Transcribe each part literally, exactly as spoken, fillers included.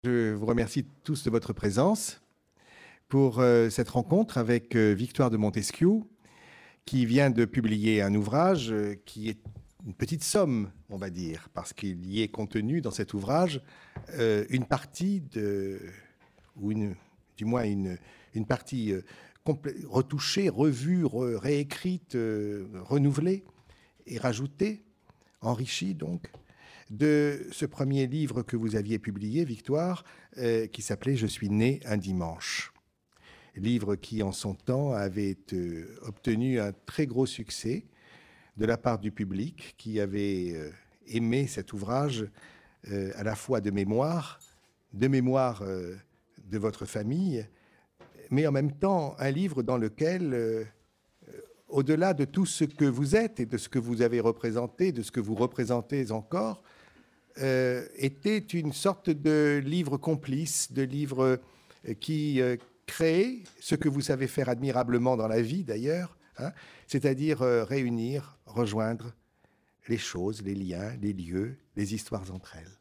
Je vous remercie tous de votre présence pour euh, cette rencontre avec euh, Victoire de Montesquiou, qui vient de publier un ouvrage euh, qui est une petite somme, on va dire, parce qu'il y est contenu dans cet ouvrage euh, une partie de, ou une, du moins une, une partie euh, complè- retouchée, revue, re- réécrite, euh, renouvelée et rajoutée, enrichie donc, de ce premier livre que vous aviez publié, Victoire, euh, qui s'appelait « Je suis né un dimanche ». Livre qui, en son temps, avait euh, obtenu un très gros succès de la part du public, qui avait euh, aimé cet ouvrage euh, à la fois de mémoire, de mémoire euh, de votre famille, mais en même temps un livre dans lequel, euh, au-delà de tout ce que vous êtes et de ce que vous avez représenté, de ce que vous représentez encore, Euh, était une sorte de livre complice, de livre euh, qui euh, crée ce que vous savez faire admirablement dans la vie d'ailleurs, hein, c'est-à-dire euh, réunir, rejoindre les choses, les liens, les lieux, les histoires entre elles.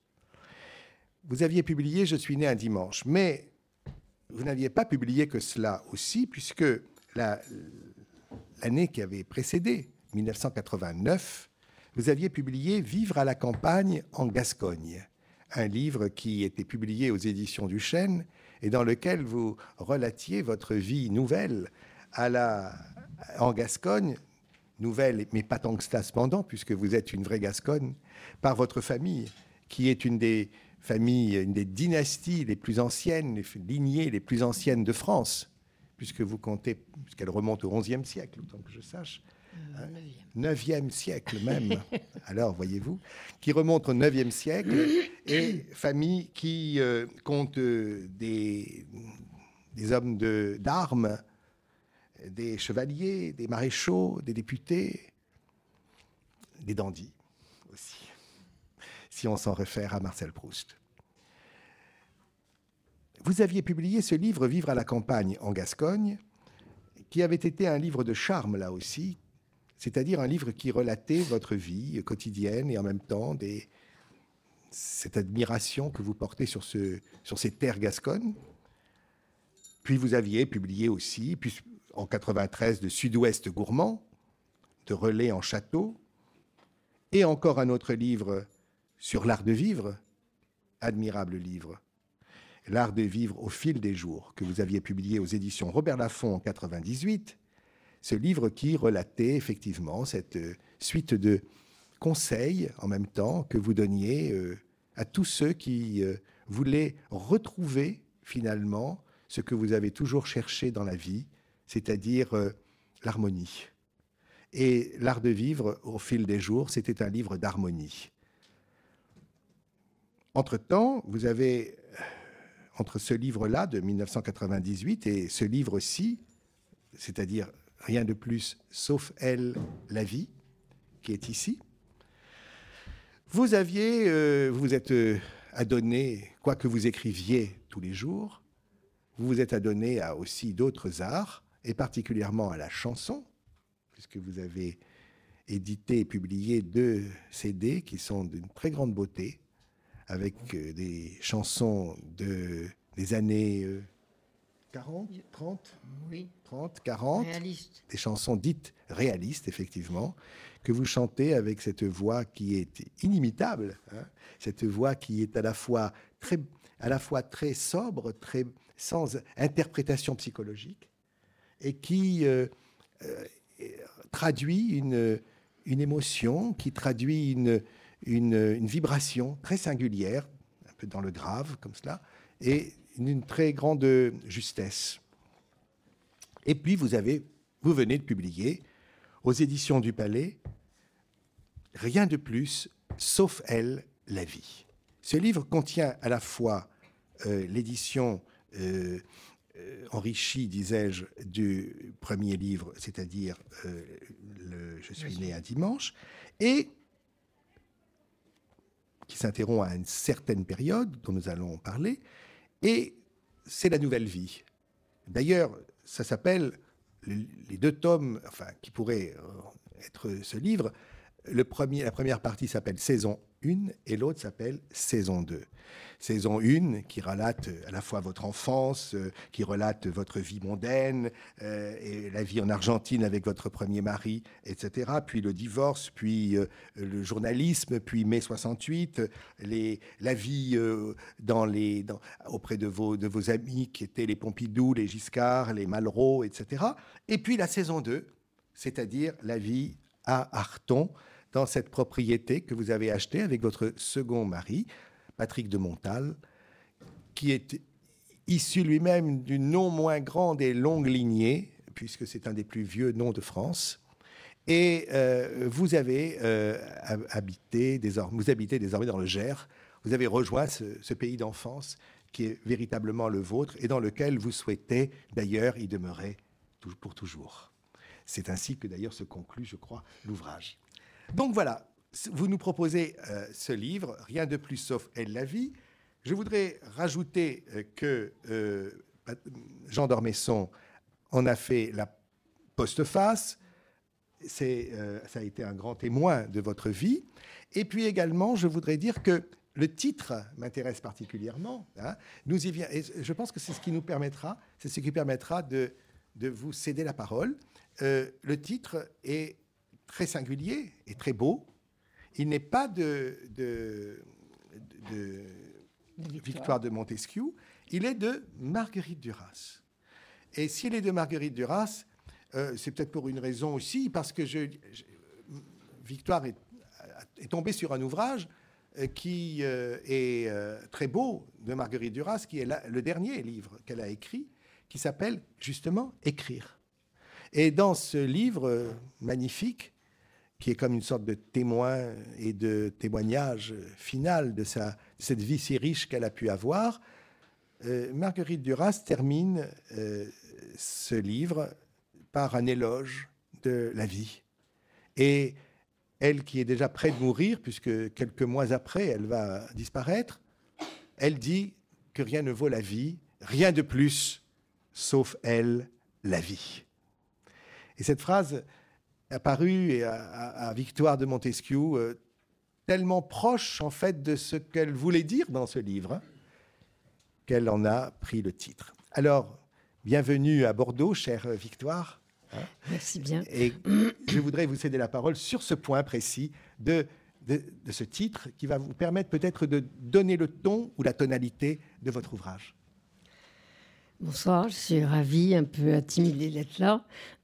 Vous aviez publié « Je suis né un dimanche », mais vous n'aviez pas publié que cela aussi, puisque la, l'année qui avait précédé, mille neuf cent quatre-vingt-neuf, vous aviez publié « Vivre à la campagne en Gascogne », un livre qui était publié aux éditions du Chêne et dans lequel vous relatiez votre vie nouvelle à la, en Gascogne, nouvelle, mais pas tant que cela cependant, puisque vous êtes une vraie Gascogne, par votre famille, qui est une des familles, une des dynasties les plus anciennes, les lignées les plus anciennes de France, puisque vous comptez, puisqu'elle remonte au onzième siècle, autant que je sache. neuvième siècle même, alors voyez-vous, qui remonte au neuvième siècle, et famille qui euh, compte euh, des, des hommes de, d'armes, des chevaliers, des maréchaux, des députés, des dandys aussi, si on s'en réfère à Marcel Proust. Vous aviez publié ce livre « Vivre à la campagne en Gascogne », qui avait été un livre de charme là aussi, c'est-à-dire un livre qui relatait votre vie quotidienne et en même temps des, cette admiration que vous portez sur, ce, sur ces terres gasconnes. Puis vous aviez publié aussi, puis en quatre-vingt-treize, de Sud-Ouest gourmand, de Relais en château, et encore un autre livre sur l'art de vivre, admirable livre, L'art de vivre au fil des jours, que vous aviez publié aux éditions Robert Laffont en quatre-vingt-dix-huit, ce livre qui relatait effectivement cette suite de conseils en même temps que vous donniez euh, à tous ceux qui euh, voulaient retrouver finalement ce que vous avez toujours cherché dans la vie, c'est-à-dire euh, l'harmonie. Et l'art de vivre au fil des jours, c'était un livre d'harmonie. Entre-temps, vous avez, entre ce livre-là de mille neuf cent quatre-vingt-dix-huit et ce livre-ci, c'est-à-dire Rien de plus, sauf elle, la vie, qui est ici. Vous aviez, euh, vous vous êtes euh, adonné, quoi que vous écriviez tous les jours, vous vous êtes adonné à aussi d'autres arts, et particulièrement à la chanson, puisque vous avez édité et publié deux C D qui sont d'une très grande beauté, avec euh, des chansons de, des années... Euh, quarante, trente, oui. trente, quarante, Réaliste. Des chansons dites réalistes, effectivement, que vous chantez avec cette voix qui est inimitable, hein, cette voix qui est à la fois très, à la fois très sobre, très, sans interprétation psychologique, et qui euh, euh, traduit une, une émotion, qui traduit une, une, une vibration très singulière, un peu dans le grave, comme cela, et une très grande justesse. Et puis, vous, avez, vous venez de publier aux éditions du Palais Rien de plus, sauf elle, la vie. Ce livre contient à la fois euh, l'édition euh, euh, enrichie, disais-je, du premier livre, c'est-à-dire euh, le Je suis né un dimanche, et qui s'interrompt à une certaine période dont nous allons parler, et c'est la nouvelle vie. D'ailleurs, ça s'appelle, les deux tomes, enfin, qui pourraient être ce livre, le premier, la première partie s'appelle Saison un et l'autre s'appelle Saison deux. Saison un qui relate à la fois votre enfance, euh, qui relate votre vie mondaine, euh, et la vie en Argentine avec votre premier mari, et cetera. Puis le divorce, puis euh, le journalisme, puis mai soixante-huit, les, la vie euh, dans les, dans, auprès de vos, de vos amis qui étaient les Pompidou, les Giscard, les Malraux, et cetera. Et puis la saison deux, c'est-à-dire la vie à Arthon, dans cette propriété que vous avez achetée avec votre second mari, Patrick de Montal, qui est issu lui-même d'une non moins grande et longue lignée, puisque c'est un des plus vieux noms de France. Et euh, vous avez euh, habité désormais, vous habitez désormais dans le Gers. Vous avez rejoint ce, ce pays d'enfance qui est véritablement le vôtre et dans lequel vous souhaitez d'ailleurs y demeurer pour toujours. C'est ainsi que d'ailleurs se conclut, je crois, l'ouvrage. Donc voilà, vous nous proposez euh, ce livre, Rien de plus sauf Elle la vie. Je voudrais rajouter euh, que euh, Jean d'Ormesson en a fait la postface. C'est, euh, ça a été un grand témoin de votre vie. Et puis également, je voudrais dire que le titre m'intéresse particulièrement. Hein. Nous y vient, et je pense que c'est ce qui nous permettra, c'est ce qui permettra de, de vous céder la parole. Euh, le titre est très singulier et très beau. Il n'est pas de, de, de, de Victoire. Victoire de Montesquieu, il est de Marguerite Duras. Et s'il est de Marguerite Duras, euh, c'est peut-être pour une raison aussi, parce que je, je, Victoire est, est tombée sur un ouvrage euh, qui euh, est euh, très beau de Marguerite Duras, qui est la, le dernier livre qu'elle a écrit, qui s'appelle justement « Écrire ». Et dans ce livre euh, magnifique, qui est comme une sorte de témoin et de témoignage final de, sa, de cette vie si riche qu'elle a pu avoir, euh, Marguerite Duras termine euh, ce livre par un éloge de la vie. Et elle, qui est déjà près de mourir, puisque quelques mois après, elle va disparaître, elle dit que rien ne vaut la vie, rien de plus, sauf elle, la vie. Et cette phrase apparue à, à, à Victoire de Montesquieu, euh, tellement proche en fait de ce qu'elle voulait dire dans ce livre, hein, qu'elle en a pris le titre. Alors, bienvenue à Bordeaux, chère Victoire. Hein. Merci bien. Et je voudrais vous céder la parole sur ce point précis de, de, de ce titre qui va vous permettre peut-être de donner le ton ou la tonalité de votre ouvrage. Bonsoir, je suis ravie, un peu intimidée d'être là.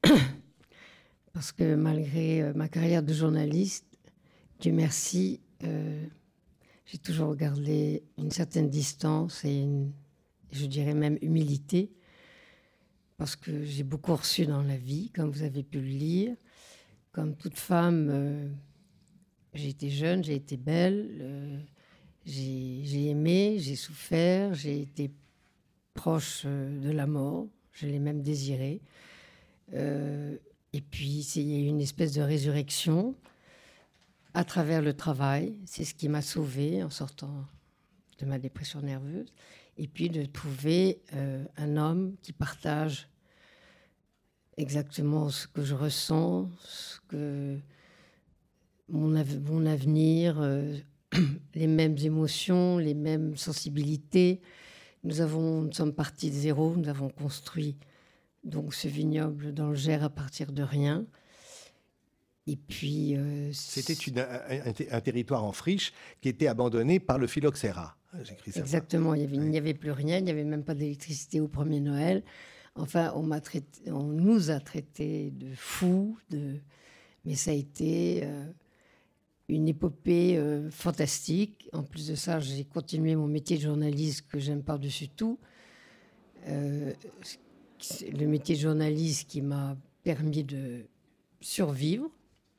Parce que malgré euh, ma carrière de journaliste, Dieu merci, euh, j'ai toujours gardé une certaine distance et une, je dirais même humilité, parce que j'ai beaucoup reçu dans la vie, comme vous avez pu le lire. Comme toute femme, euh, j'ai été jeune, j'ai été belle, euh, j'ai, j'ai aimé, j'ai souffert, j'ai été proche euh, de la mort, je l'ai même désiré. Euh, Et puis, il y a eu une espèce de résurrection à travers le travail. C'est ce qui m'a sauvée en sortant de ma dépression nerveuse. Et puis, de trouver euh, un homme qui partage exactement ce que je ressens, ce que mon, av- mon avenir, euh, les mêmes émotions, les mêmes sensibilités. Nous, avons, nous sommes partis de zéro, nous avons construit donc ce vignoble dans le Gers à partir de rien. Et puis... Euh, C'était une, un, un territoire en friche qui était abandonné par le phylloxéra. J'écris ça. Exactement, il y avait, ouais. Il n'y avait plus rien, il n'y avait même pas d'électricité au premier Noël. Enfin, on, m'a traité, on nous a traités de fous, de... mais ça a été euh, une épopée euh, fantastique. En plus de ça, j'ai continué mon métier de journaliste que j'aime par-dessus tout. Euh, le métier de journaliste qui m'a permis de survivre,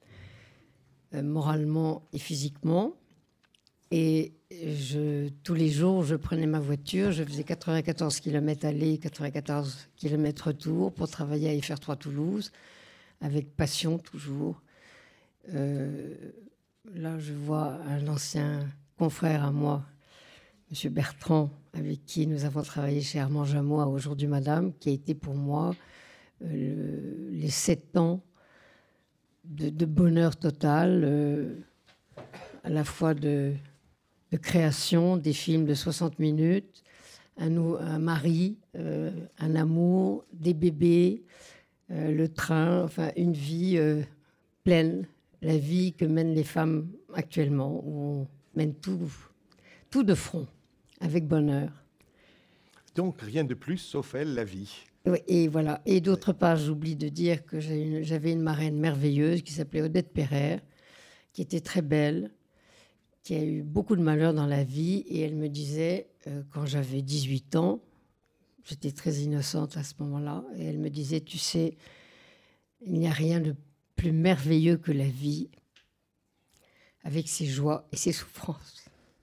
euh, moralement et physiquement. Et je, tous les jours, je prenais ma voiture, je faisais quatre-vingt-quatorze kilomètres aller, quatre-vingt-quatorze kilomètres retour pour travailler à F R trois Toulouse, avec passion toujours. Euh, là, je vois un ancien confrère à moi, M. Bertrand, avec qui nous avons travaillé chez Armand Jameau à Aujourd'hui Madame, qui a été pour moi euh, le, les sept ans de, de bonheur total, euh, à la fois de, de création, des films de soixante minutes, un, un mari, euh, un amour, des bébés, euh, le train, enfin une vie euh, pleine, la vie que mènent les femmes actuellement, où on mène tout, tout de front, avec bonheur. Donc rien de plus, sauf elle, la vie. Oui, et voilà. Et d'autre part, j'oublie de dire que j'ai une, j'avais une marraine merveilleuse qui s'appelait Odette Perrer, qui était très belle, qui a eu beaucoup de malheur dans la vie. Et elle me disait, euh, quand j'avais dix-huit ans, j'étais très innocente à ce moment-là, et elle me disait, tu sais, il n'y a rien de plus merveilleux que la vie, avec ses joies et ses souffrances.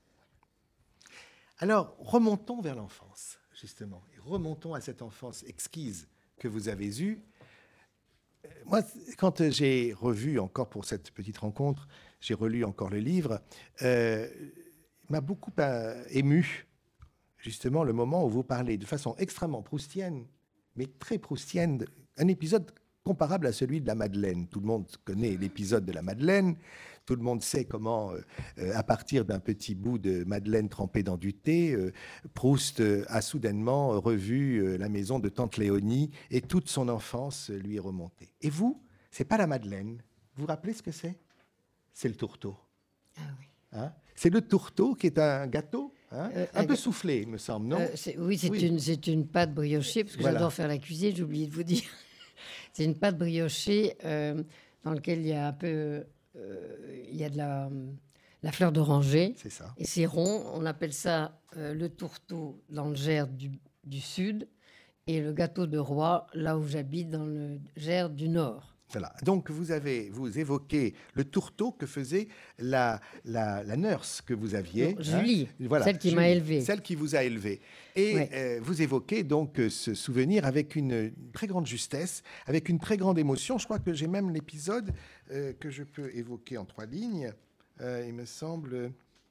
Alors, remontons vers l'enfance, justement. Et remontons à cette enfance exquise que vous avez eue. Moi, quand j'ai revu encore pour cette petite rencontre, j'ai relu encore le livre, euh, m'a beaucoup euh, ému, justement, le moment où vous parlez de façon extrêmement proustienne, mais très proustienne, un épisode comparable à celui de la Madeleine. Tout le monde connaît l'épisode de la Madeleine. Tout le monde sait comment, euh, à partir d'un petit bout de madeleine trempée dans du thé, euh, Proust euh, a soudainement revu euh, la maison de tante Léonie et toute son enfance euh, lui est remontée. Et vous, c'est pas la Madeleine. Vous vous rappelez ce que c'est? C'est le tourteau. Ah oui. Hein? C'est le tourteau qui est un gâteau, hein, Euh, un un peu ga- soufflé, il me semble, non? Euh, c'est- oui, c'est Oui. une, c'est une pâte briochée, parce que Voilà. j'adore faire la cuisine, j'ai oublié de vous dire. C'est une pâte briochée euh, dans laquelle il y a un peu... euh, il y a de la, la fleur d'oranger. C'est ça. Et c'est rond. On appelle ça euh, le tourteau dans le Gers du, du Sud et le gâteau de roi, là où j'habite, dans le Gers du Nord. Voilà. Donc, vous avez, vous évoquez le tourteau que faisait la, la, la nurse que vous aviez. Non, Julie, Voilà, celle qui Julie, m'a élevée. Celle qui vous a élevé. Et Ouais. euh, vous évoquez donc euh, ce souvenir avec une très grande justesse, avec une très grande émotion. Je crois que j'ai même l'épisode euh, que je peux évoquer en trois lignes. Euh, il me semble...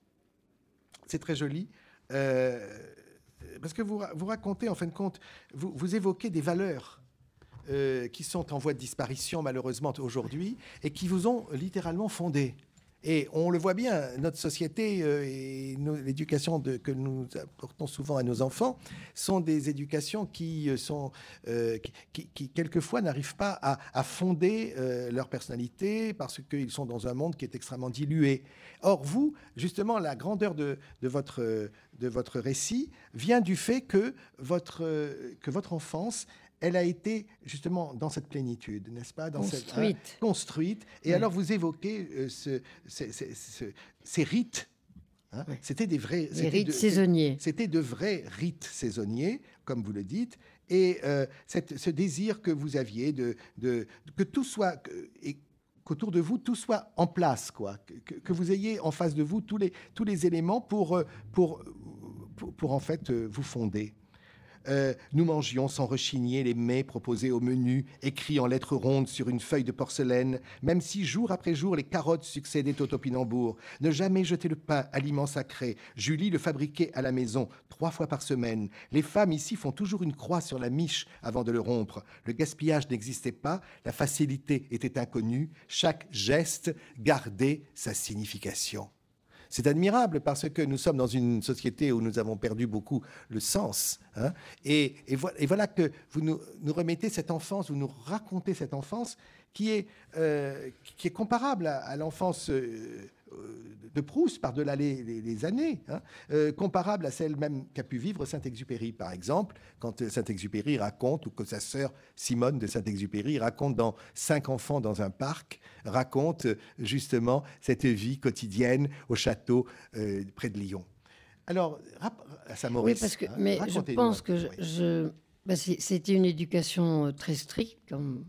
C'est très joli. Euh, parce que vous, vous racontez, en fin de compte, vous, vous évoquez des valeurs Euh, qui sont en voie de disparition malheureusement aujourd'hui et qui vous ont littéralement fondé. Et on le voit bien, notre société euh, et nos- l'éducation de- que nous apportons souvent à nos enfants sont des éducations qui, euh, sont, euh, qui, qui- qui, quelquefois n'arrivent pas à, à fonder euh, leur personnalité parce qu'ils sont dans un monde qui est extrêmement dilué. Or, vous, justement, la grandeur de, de, votre, de votre récit vient du fait que votre, euh, que votre enfance elle a été justement dans cette plénitude, n'est-ce pas? Dans Construite. Cette, hein, construite. Et Oui. alors, vous évoquez euh, ce, ce- ce- ce- ces rites. Hein. Oui. C'était des vrais... Les c'était rites de- saisonniers. C'était de vrais rites saisonniers, comme vous le dites. Et euh, cette- ce désir que vous aviez de, de que tout soit... que- et qu'autour de vous, tout soit en place, quoi. Que, que- que vous ayez en face de vous tous les, tous les éléments pour, euh, pour, pour, pour en fait, euh, vous fonder. Euh, nous mangions sans rechigner les mets proposés au menu, écrits en lettres rondes sur une feuille de porcelaine, même si jour après jour les carottes succédaient au topinambour. Ne jamais jeter le pain, aliment sacré. Julie le fabriquait à la maison, trois fois par semaine. Les femmes ici font toujours une croix sur la miche avant de le rompre. Le gaspillage n'existait pas, la facilité était inconnue. Chaque geste gardait sa signification. C'est admirable parce que nous sommes dans une société où nous avons perdu beaucoup le sens. Hein, et, et, voilà, et voilà que vous nous, nous remettez cette enfance, vous nous racontez cette enfance qui est, euh, qui est comparable à, à l'enfance euh, de Proust par-delà les, les, les années, hein, euh, comparable à celle même qu'a pu vivre Saint-Exupéry, par exemple, quand Saint-Exupéry raconte, ou que sa sœur Simone de Saint-Exupéry raconte dans Cinq enfants dans un parc, raconte justement cette vie quotidienne au château euh, près de Lyon. Alors, à Saint-Maurice, Oui, parce que, hein, mais je pense que je, oui. je, ben c'est- c'était une éducation très stricte. Comme,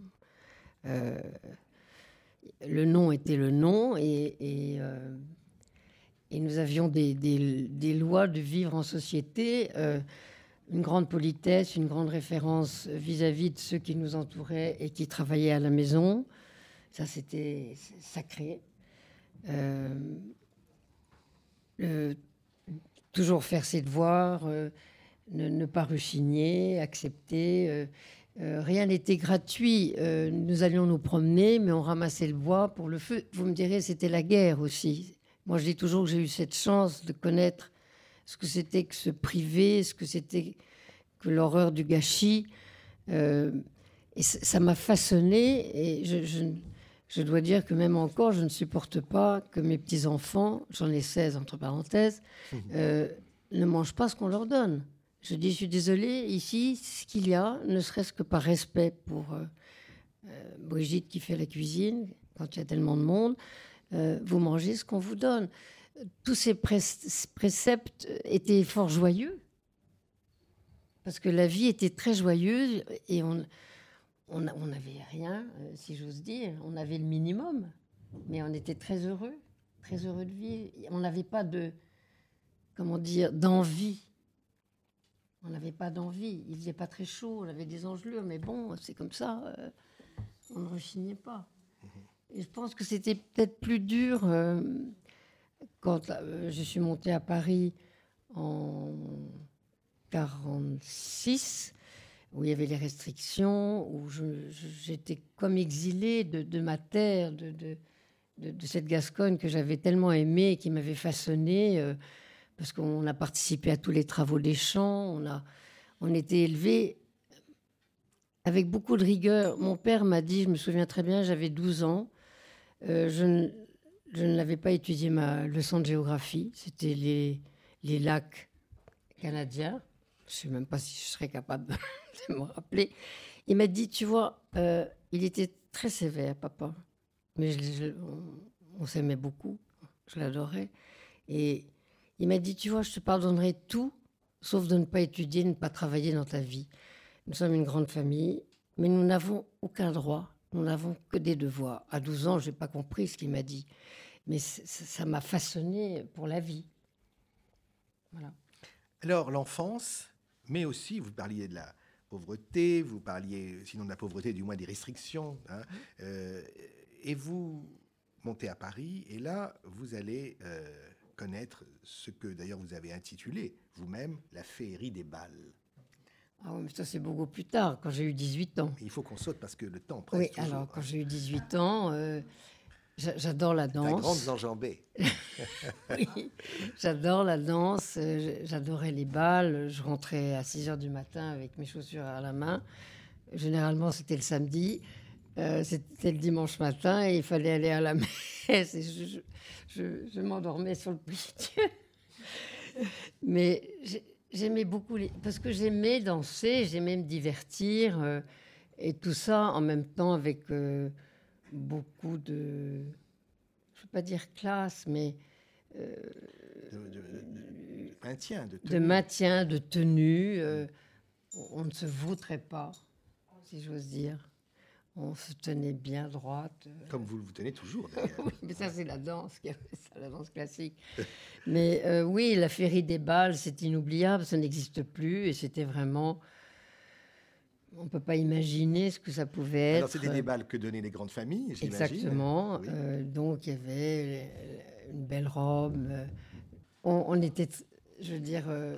euh, le nom était le nom et, et, euh, et nous avions des, des, des lois de vivre en société, euh, une grande politesse, une grande référence vis-à-vis de ceux qui nous entouraient et qui travaillaient à la maison. Ça, c'était sacré. Euh, le, toujours faire ses devoirs, euh, ne, ne pas rechigner, accepter. Euh, Euh, rien n'était gratuit. Euh, nous allions nous promener, mais on ramassait le bois pour le feu. Vous me direz, c'était la guerre aussi. Moi, je dis toujours que j'ai eu cette chance de connaître ce que c'était que se priver, ce que c'était que l'horreur du gâchis. Euh, et ça m'a façonnée. Et je, je, je dois dire que même encore, je ne supporte pas que mes petits-enfants, j'en ai seize entre parenthèses, euh, ne mangent pas ce qu'on leur donne. Je dis, je suis désolée, ici, ce qu'il y a, ne serait-ce que par respect pour euh, euh, Brigitte qui fait la cuisine, quand il y a tellement de monde, euh, vous mangez ce qu'on vous donne. Tous ces pré- préceptes étaient fort joyeux, parce que la vie était très joyeuse et on on n'avait rien, euh, si j'ose dire. On avait le minimum, mais on était très heureux, très heureux de vivre. On n'avait pas de, comment dire, d'envie. On n'avait pas d'envie. Il faisait pas très chaud, on avait des engelures, mais bon, c'est comme ça. Euh, on ne rechignait pas. Et je pense que c'était peut-être plus dur euh, quand euh, je suis montée à Paris en quarante-six, où il y avait les restrictions, où je, je, j'étais comme exilée de, de ma terre, de, de, de, de cette Gascogne que j'avais tellement aimée et qui m'avait façonnée, euh, parce qu'on a participé à tous les travaux des champs, on, a, on était élevés avec beaucoup de rigueur. Mon père m'a dit, je me souviens très bien, j'avais douze ans, euh, je, ne, je n'avais pas étudié ma leçon de géographie, c'était les, les lacs canadiens. Je ne sais même pas si je serais capable de me rappeler. Il m'a dit, tu vois, euh, il était très sévère, papa. Mais je, je, on, on s'aimait beaucoup. Je l'adorais. Et il m'a dit, tu vois, je te pardonnerai tout, sauf de ne pas étudier, de ne pas travailler dans ta vie. Nous sommes une grande famille, mais nous n'avons aucun droit. Nous n'avons que des devoirs. À douze ans, je n'ai pas compris ce qu'il m'a dit. Mais ça m'a façonné pour la vie. Voilà. Alors, l'enfance, mais aussi, vous parliez de la pauvreté, vous parliez, sinon de la pauvreté, du moins des restrictions, hein, euh, et vous montez à Paris, et là, vous allez euh, connaître ce que, d'ailleurs, vous avez intitulé, vous-même, la féerie des balles. Ah oui, mais ça, c'est beaucoup plus tard, quand j'ai eu dix-huit ans. Il faut qu'on saute parce que le temps presse Oui, toujours. alors, hein. quand j'ai eu dix-huit ans... Euh, J'adore la danse. La grande enjambée. Oui, j'adore la danse. J'adorais les balles. Je rentrais à six heures du matin avec mes chaussures à la main. Généralement, c'était le samedi. Euh, c'était le dimanche matin et il fallait aller à la messe. Et je, je, je, je m'endormais sur le prie-dieu. Mais j'aimais beaucoup les... parce que j'aimais danser, j'aimais me divertir. Euh, et tout ça en même temps avec... Euh, beaucoup de, je ne veux pas dire classe, mais euh, de, de, de, de maintien, de tenue. De maintien, de tenue. Euh, on ne se vautrait pas, si j'ose dire. On se tenait bien droite. Comme vous vous tenez toujours, d'ailleurs. Oui, mais ça, c'est la danse, ça, la danse classique. Mais euh, oui, la féerie des balles, c'est inoubliable, ça n'existe plus, et c'était vraiment... On ne peut pas imaginer ce que ça pouvait être. Alors, c'était des balles que donnaient les grandes familles, j'imagine. Exactement. Oui. Euh, donc, il y avait une belle robe. On, on était, je veux dire... Euh,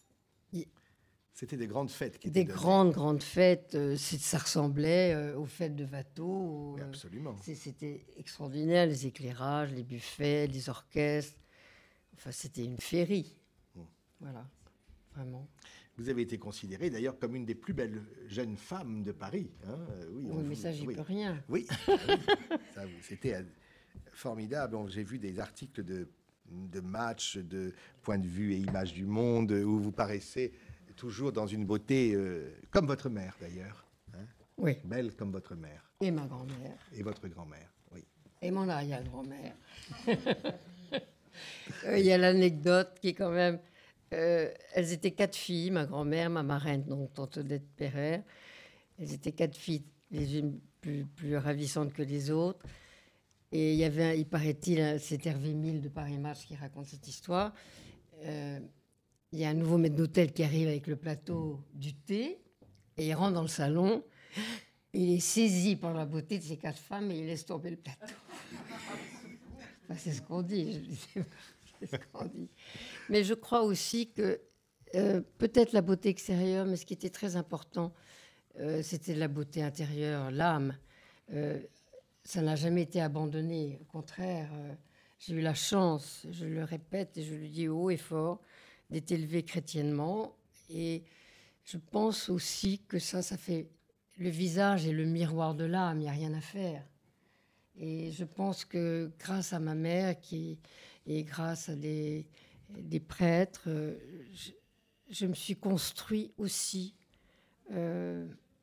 c'était des grandes fêtes qui Des étaient données. grandes, grandes fêtes. Euh, ça ressemblait euh, aux fêtes de Watteau. Euh, Absolument. C'était extraordinaire, les éclairages, les buffets, les orchestres. Enfin, c'était une féerie. Mmh. Voilà, vraiment. Vous avez été considérée d'ailleurs comme une des plus belles jeunes femmes de Paris. Hein oui, oui, mais vous... ça, j'y oui. peux rien. Oui, oui. C'était formidable. J'ai vu des articles de, de matchs, de point de vue et images du monde, où vous paraissez toujours dans une beauté euh, comme votre mère d'ailleurs. Hein oui. Belle comme votre mère. Et ma grand-mère. Et votre grand-mère, oui. Et mon arrière-grand-mère. Il y a l'anecdote qui est quand même... Euh, elles étaient quatre filles, ma grand-mère, ma marraine, donc tante Odette Perret. Elles étaient quatre filles, les unes plus, plus ravissantes que les autres. Et il y avait, il paraît-il, c'est Hervé Mille de Paris Match qui raconte cette histoire. Euh, il y a un nouveau maître d'hôtel qui arrive avec le plateau du thé et il rentre dans le salon. Il est saisi par la beauté de ces quatre femmes et il laisse tomber le plateau. Enfin, c'est ce qu'on dit. Je disais. C'est ce qu'on dit. Mais je crois aussi que euh, peut-être la beauté extérieure, mais ce qui était très important, euh, c'était de la beauté intérieure, l'âme. Euh, ça n'a jamais été abandonné. Au contraire, euh, j'ai eu la chance, je le répète et je le dis haut et fort, d'être élevée chrétiennement. Et je pense aussi que ça, ça fait... Le visage est le miroir de l'âme, il n'y a rien à faire. Et je pense que grâce à ma mère qui, et grâce à des, des prêtres, euh, je, je me suis construit aussi euh,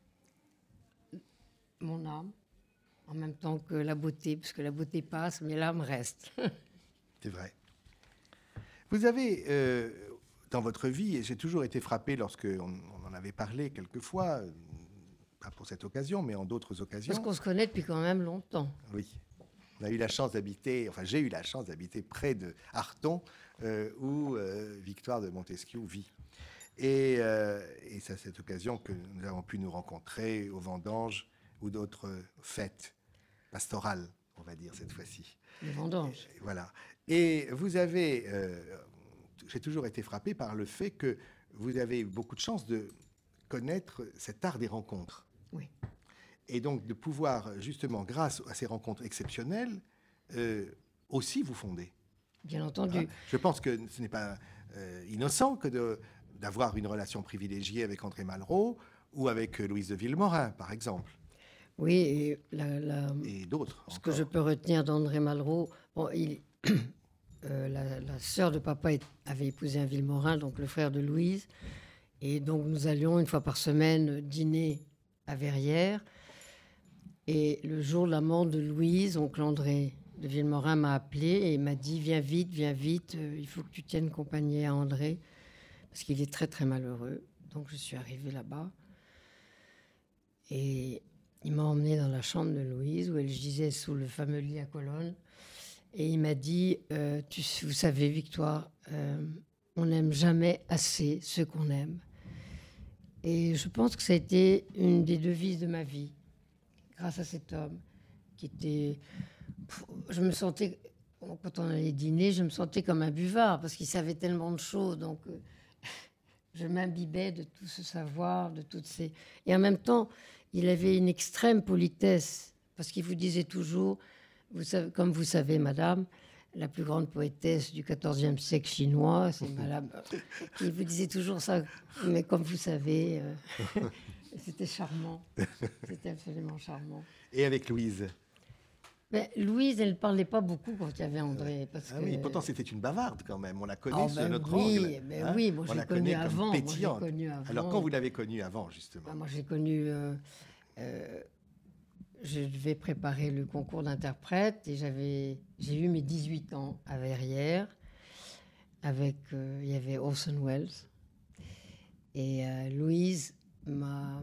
mon âme, en même temps que la beauté, parce que la beauté passe, mais l'âme reste. C'est vrai. Vous avez, euh, dans votre vie, et j'ai toujours été frappé lorsque on, on en avait parlé quelquefois, euh, pas pour cette occasion, mais en d'autres occasions. Parce qu'on se connaît depuis quand même longtemps. Oui. On a eu la chance d'habiter, enfin j'ai eu la chance d'habiter près de Arthon, euh, où euh, Victoire de Montesquiou vit. Et, euh, et c'est à cette occasion que nous avons pu nous rencontrer aux vendanges ou d'autres fêtes pastorales, on va dire cette fois-ci. Les vendanges. Et, voilà. Et vous avez, euh, j'ai toujours été frappé par le fait que vous avez eu beaucoup de chance de connaître cet art des rencontres. Oui. Et donc de pouvoir, justement, grâce à ces rencontres exceptionnelles, euh, aussi vous fonder. Bien entendu. Hein? Je pense que ce n'est pas euh, innocent que de, d'avoir une relation privilégiée avec André Malraux ou avec Louise de Villemorin, par exemple. Oui, et, la, la, et d'autres. Ce encore. que je peux retenir d'André Malraux, bon, il, euh, la, la sœur de papa avait épousé un Villemorin, donc le frère de Louise. Et donc nous allions une fois par semaine dîner à Verrières. Et le jour de la mort de Louise, oncle André de Villemorin m'a appelé et m'a dit « Viens vite, viens vite, euh, il faut que tu tiennes compagnie à André, parce qu'il est très très malheureux. » Donc je suis arrivée là-bas. Et il m'a emmenée dans la chambre de Louise, où elle gisait sous le fameux lit à colonnes. Et il m'a dit euh, « tu, Vous savez, Victoire, euh, on n'aime jamais assez ceux qu'on aime. » Et je pense que ça a été une des devises de ma vie. Grâce à cet homme qui était... Je me sentais, quand on allait dîner, je me sentais comme un buvard parce qu'il savait tellement de choses. Donc, euh, je m'imbibais de tout ce savoir, de toutes ces... Et en même temps, il avait une extrême politesse parce qu'il vous disait toujours, vous savez, comme vous savez, madame, la plus grande poétesse du quatorzième siècle chinois, c'est madame... Il vous disait toujours ça, mais comme vous savez... Euh... C'était charmant. C'était absolument charmant. Et avec Louise? Mais Louise, elle ne parlait pas beaucoup quand il y avait André. Parce ah que... oui, pourtant c'était une bavarde quand même. On la connaît oh, sous ben notre oui, angle. Mais hein oui, moi on j'ai la connu connaît avant. comme pétillante. Moi, connu avant. Alors quand vous l'avez connue avant, justement? Ben, moi j'ai connu... Euh, euh, je devais préparer le concours d'interprète et j'avais, j'ai eu mes dix-huit ans à Verrières. Avec, euh, il y avait Orson Welles. Et euh, Louise m'a...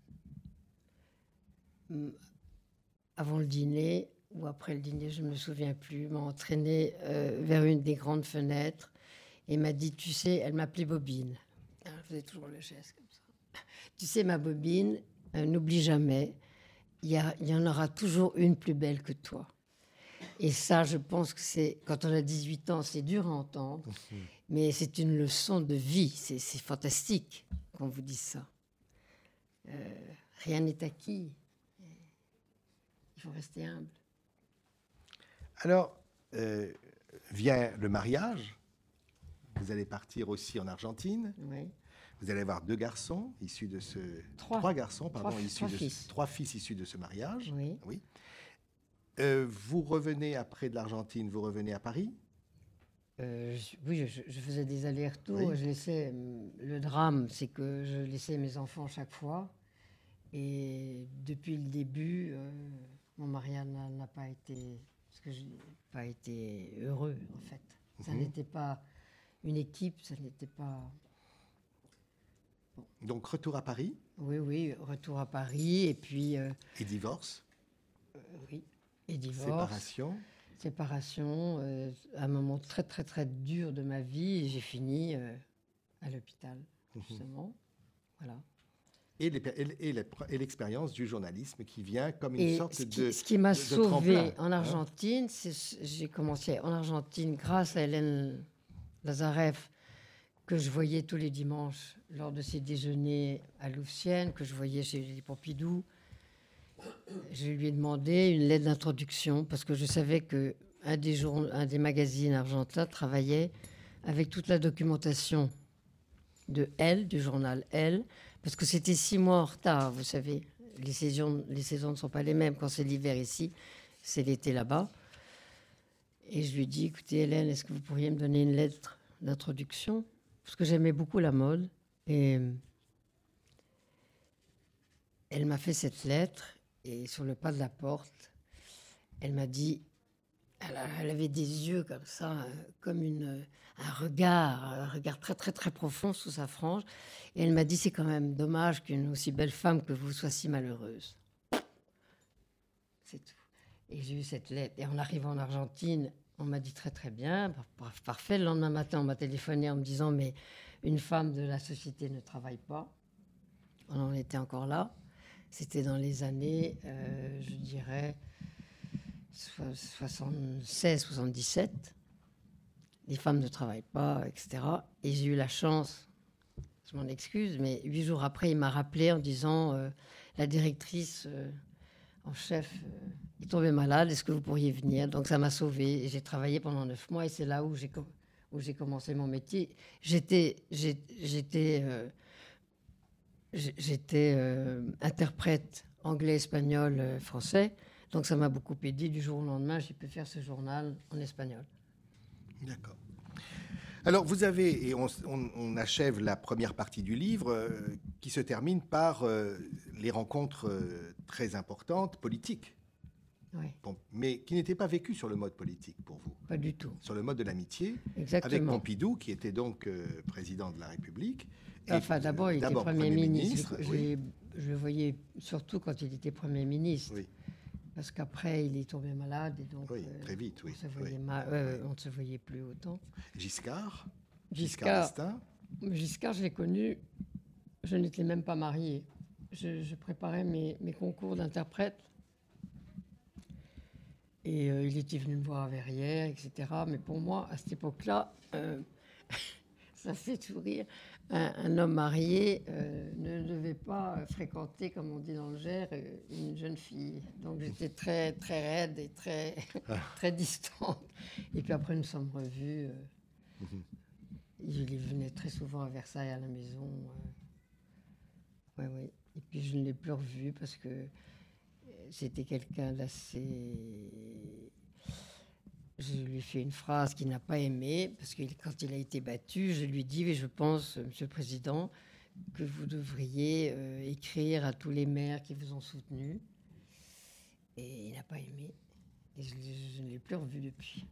avant le dîner ou après le dîner, je ne me souviens plus, m'a entraînée euh, vers une des grandes fenêtres et m'a dit, tu sais, elle m'appelait Bobine. Elle faisait toujours le geste comme ça. Tu sais, ma Bobine, euh, n'oublie jamais, il y, a, il y en aura toujours une plus belle que toi. Et ça, je pense que c'est, quand on a dix-huit ans, c'est dur à entendre, mmh. mais c'est une leçon de vie. C'est, c'est fantastique qu'on vous dise ça. Euh, rien n'est acquis. Il faut rester humble. Alors, euh, vient le mariage. Vous allez partir aussi en Argentine. Oui. Vous allez avoir deux garçons issus de ce... Trois. Trois garçons, pardon, trois, issus trois de fils. Ce... Trois fils issus de ce mariage. Oui. oui. Euh, vous revenez après de l'Argentine, vous revenez à Paris? euh, je, Oui, je, je faisais des allers-retours. Oui. Je laissais, le drame, c'est que je laissais mes enfants chaque fois. Et depuis le début, euh, mon mariage n'a, n'a pas été... Parce que je n'ai pas été heureux, en fait. Ça mm-hmm. n'était pas une équipe, ça n'était pas... Bon. Donc, retour à Paris? Oui, oui, retour à Paris, et puis... Euh, et divorce? euh, Oui, et divorce. Séparation? Séparation, euh, un moment très, très, très dur de ma vie, et j'ai fini euh, à l'hôpital, justement. Mm-hmm. Voilà. Et, les, et, et l'expérience du journalisme qui vient comme une et sorte ce qui, de Ce qui m'a sauvée en hein? Argentine, c'est, j'ai commencé en Argentine grâce à Hélène Lazareff, que je voyais tous les dimanches lors de ces déjeuners à Louvciennes, que je voyais chez les Pompidou. Je lui ai demandé une lettre d'introduction parce que je savais qu'un des, jour... un des magazines argentins travaillait avec toute la documentation de Elle, du journal Elle, parce que c'était six mois en retard, vous savez. Les saisons, les saisons ne sont pas les mêmes. Quand c'est l'hiver ici, c'est l'été là-bas. Et je lui ai dit, écoutez Hélène, est-ce que vous pourriez me donner une lettre d'introduction ? Parce que j'aimais beaucoup la mode. Et elle m'a fait cette lettre. Et sur le pas de la porte, elle m'a dit, elle, elle avait des yeux comme ça, comme une, un regard, un regard très très très profond sous sa frange. Et elle m'a dit, c'est quand même dommage qu'une aussi belle femme que vous soit si malheureuse. C'est tout. Et j'ai eu cette lettre. Et en arrivant en Argentine, on m'a dit très très bien, parfait. Le lendemain matin, on m'a téléphoné en me disant, mais une femme de la société ne travaille pas. On en était encore là. C'était dans les années, euh, je dirais, soixante-seize soixante-dix-sept. Les femmes ne travaillent pas, et cetera. Et j'ai eu la chance, je m'en excuse, mais huit jours après, il m'a rappelé en disant, euh, la directrice euh, en chef euh, est tombée malade, est-ce que vous pourriez venir ? Donc ça m'a sauvée. Et j'ai travaillé pendant neuf mois et c'est là où j'ai, où j'ai commencé mon métier. J'étais... j'étais euh, J'étais euh, interprète anglais, espagnol, euh, français. Donc ça m'a beaucoup aidé. Du jour au lendemain, j'ai pu faire ce journal en espagnol. D'accord. Alors vous avez, et on, on, on achève la première partie du livre, euh, qui se termine par euh, les rencontres euh, très importantes, politiques. Oui. Bon, mais qui n'étaient pas vécues sur le mode politique pour vous. Pas du tout. Sur le mode de l'amitié. Exactement. Avec Pompidou, qui était donc euh, président de la République. Enfin, d'abord, il était Premier, Premier ministre. ministre. Je, oui. je le voyais surtout quand il était Premier ministre. Oui. Parce qu'après, il est tombé malade. Et donc, oui, très vite, oui. On, se voyait oui. ma... euh, on ne se voyait plus autant. Giscard Giscard Giscard, Giscard je l'ai connu. Je n'étais même pas mariée. Je, je préparais mes, mes concours d'interprète. Et euh, il était venu me voir à Verrières, et cetera. Mais pour moi, à cette époque-là, euh, ça fait tout rire. Un, un homme marié euh, ne devait pas fréquenter, comme on dit dans le Gers, une jeune fille. Donc j'étais très, très raide et très, très distante. Et puis après, nous sommes revus. Euh, mm-hmm. Il venait très souvent à Versailles, à la maison. Euh, ouais, ouais. Et puis je ne l'ai plus revu parce que c'était quelqu'un d'assez... Je lui ai fait une phrase qu'il n'a pas aimée, parce que quand il a été battu, je lui ai dit, et je pense, Monsieur le Président, que vous devriez euh, écrire à tous les maires qui vous ont soutenu. Et il n'a pas aimé. Et je, je ne l'ai plus revu depuis.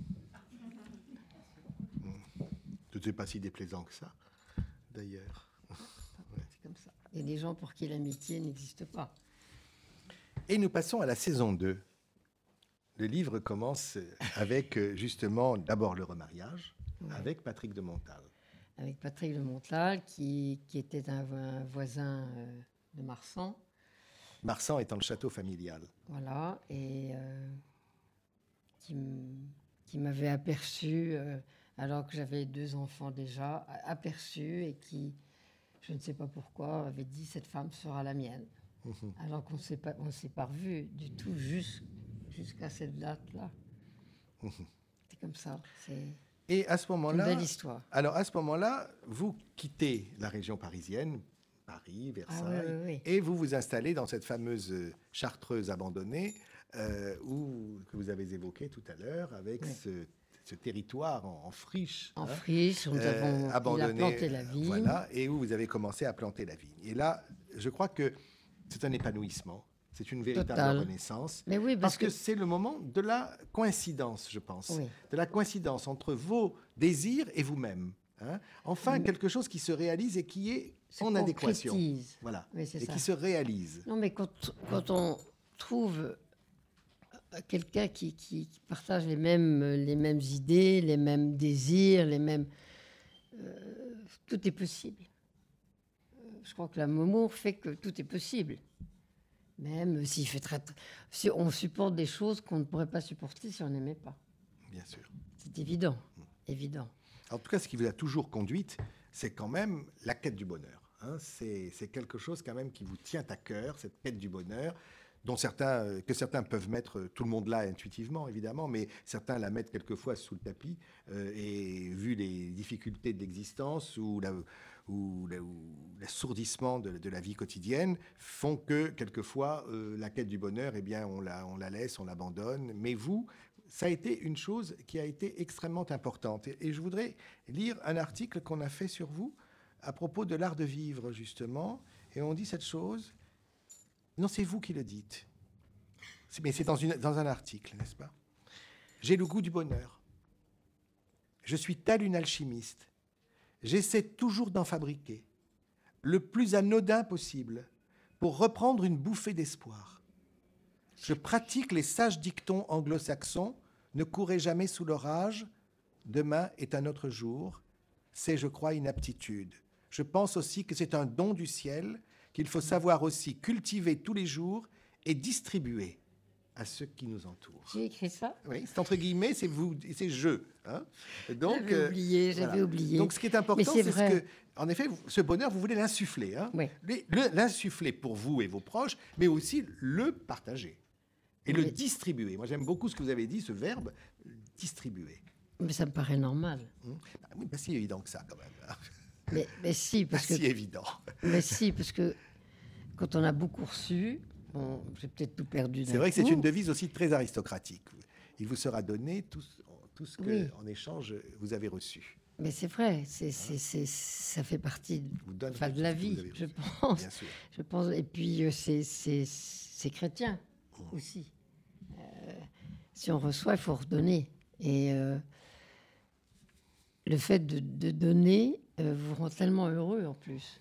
Ce n'était pas si déplaisant que ça, d'ailleurs. C'est comme ça. Il y a des gens pour qui l'amitié n'existe pas. Et nous passons à la saison deux. Le livre commence avec, justement, d'abord le remariage, ouais. avec Patrick de Montal. Avec Patrick de Montal, qui, qui était un, un voisin euh, de Marsan. Marsan étant le château familial. Voilà, et euh, qui, qui m'avait aperçu, euh, alors que j'avais deux enfants déjà, aperçu, et qui, je ne sais pas pourquoi, avait dit « cette femme sera la mienne mmh. ». Alors qu'on ne s'est pas revus du tout, juste jusqu'à cette date-là. Mmh. C'est comme ça. C'est Et à ce moment-là, une belle histoire. Alors à ce moment-là, vous quittez la région parisienne, Paris, Versailles, ah, oui, oui, oui. et vous vous installez dans cette fameuse Chartreuse abandonnée euh, où, que vous avez évoquée tout à l'heure, avec oui. ce, ce territoire en, en friche. En hein, friche, nous euh, avons abandonné, il a planté la vigne. Voilà, et où vous avez commencé à planter la vigne. Et là, je crois que c'est un épanouissement. C'est une véritable Total. renaissance. Mais oui, parce, parce que, que c'est le moment de la coïncidence, je pense. Oui. De la coïncidence entre vos désirs et vous-même. Hein. Enfin, mais, quelque chose qui se réalise et qui est en adéquation. Concrétise. Voilà. Oui, et ça. qui se réalise. Non, mais quand, quand on trouve quelqu'un qui, qui, qui partage les mêmes, les mêmes idées, les mêmes désirs, les mêmes... Euh, tout est possible. Je crois que l'amour fait que tout est possible. Même s'il fait très, très... Si on supporte des choses qu'on ne pourrait pas supporter si on n'aimait pas. Bien sûr. C'est évident, mmh. évident. En tout cas, ce qui vous a toujours conduite, c'est quand même la quête du bonheur. Hein. C'est, c'est quelque chose quand même qui vous tient à cœur, cette quête du bonheur, dont certains, que certains peuvent mettre, tout le monde là intuitivement évidemment, mais certains la mettent quelquefois sous le tapis, euh, et vu les difficultés de l'existence ou, la, ou, la, ou l'assourdissement de, de la vie quotidienne, font que quelquefois euh, la quête du bonheur, eh bien, on la, on la laisse, on l'abandonne. Mais vous, ça a été une chose qui a été extrêmement importante. Et, et je voudrais lire un article qu'on a fait sur vous à propos de l'art de vivre, justement, et on dit cette chose. Non, c'est vous qui le dites. C'est, mais c'est dans, une, dans un article, n'est-ce pas? J'ai le goût du bonheur. Je suis telle une alchimiste. J'essaie toujours d'en fabriquer, le plus anodin possible, pour reprendre une bouffée d'espoir. Je pratique les sages dictons anglo-saxons. Ne courez jamais sous l'orage. Demain est un autre jour. C'est, je crois, une aptitude. Je pense aussi que c'est un don du ciel qu'il faut savoir aussi cultiver tous les jours et distribuer à ceux qui nous entourent. J'ai écrit ça. Oui, c'est entre guillemets, c'est vous, c'est je. Hein. Donc, j'avais euh, oublié, j'avais voilà. oublié. Donc, ce qui est important, c'est, c'est ce que, en effet, vous, ce bonheur, vous voulez l'insuffler. Hein. Oui. Le, l'insuffler pour vous et vos proches, mais aussi le partager et oui. le distribuer. Moi, j'aime beaucoup ce que vous avez dit, ce verbe, distribuer. Mais ça me paraît normal. Hum. Bah, oui, pas si évident que ça, quand même. Mais, mais si, parce pas que... si évident. Mais si, parce que quand on a beaucoup reçu, bon, j'ai peut-être tout perdu d'un C'est vrai coup. que c'est une devise aussi très aristocratique. Il vous sera donné tout, tout ce que, oui. en échange, vous avez reçu. Mais c'est vrai, c'est, c'est, c'est, ça fait partie de, enfin, de la vie, je pense. Bien sûr. Je pense. Et puis, c'est, c'est, c'est chrétien mmh. aussi. Euh, si on reçoit, il faut redonner. Et euh, le fait de, de donner euh, vous rend tellement heureux, en plus.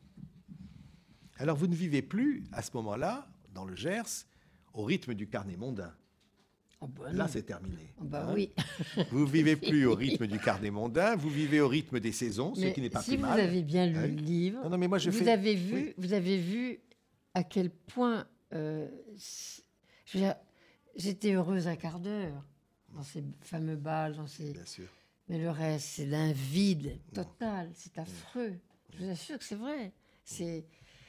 Alors, vous ne vivez plus, à ce moment-là, dans le Gers, au rythme du carnet mondain. Oh bah Là, c'est terminé. Oh bah hein oui. Vous ne vivez plus au rythme du carnet mondain, vous vivez au rythme des saisons, mais ce qui n'est pas si plus mal. Si vous avez bien lu hein le livre, non, non, mais moi, je vous, fais... avez vu, oui. vous avez vu à quel point euh, je veux dire, j'étais heureuse un quart d'heure dans ces fameux bals. Dans ces... Bien sûr. Mais le reste, c'est d'un vide total. C'est affreux. Je vous assure que c'est vrai. C'est...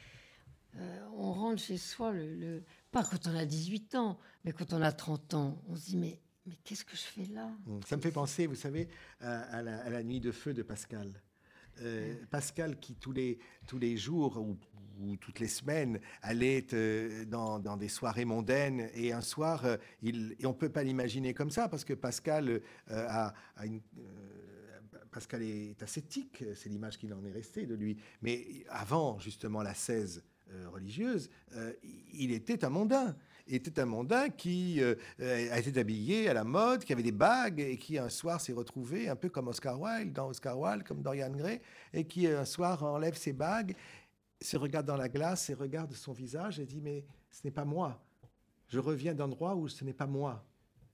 Euh, on rentre chez soi, le, le... pas quand on a dix-huit ans, mais quand on a trente ans, on se dit mais, mais qu'est-ce que je fais là? Ça me fait penser, vous savez, à, à, la, à la nuit de feu de Pascal. Euh, Pascal qui tous les, tous les jours ou, ou toutes les semaines allait euh, dans, dans des soirées mondaines et un soir, euh, il, et on ne peut pas l'imaginer comme ça parce que Pascal, euh, a, a une, euh, Pascal est ascétique, c'est l'image qu'il en est restée de lui, mais avant justement la seize euh, religieuse, euh, il était un mondain. Il était un mondain qui euh, a été habillé à la mode, qui avait des bagues et qui un soir s'est retrouvé un peu comme Oscar Wilde, dans Oscar Wilde, comme Dorian Gray, et qui un soir enlève ses bagues, se regarde dans la glace et regarde son visage et dit « mais ce n'est pas moi, je reviens d'un endroit où ce n'est pas moi ».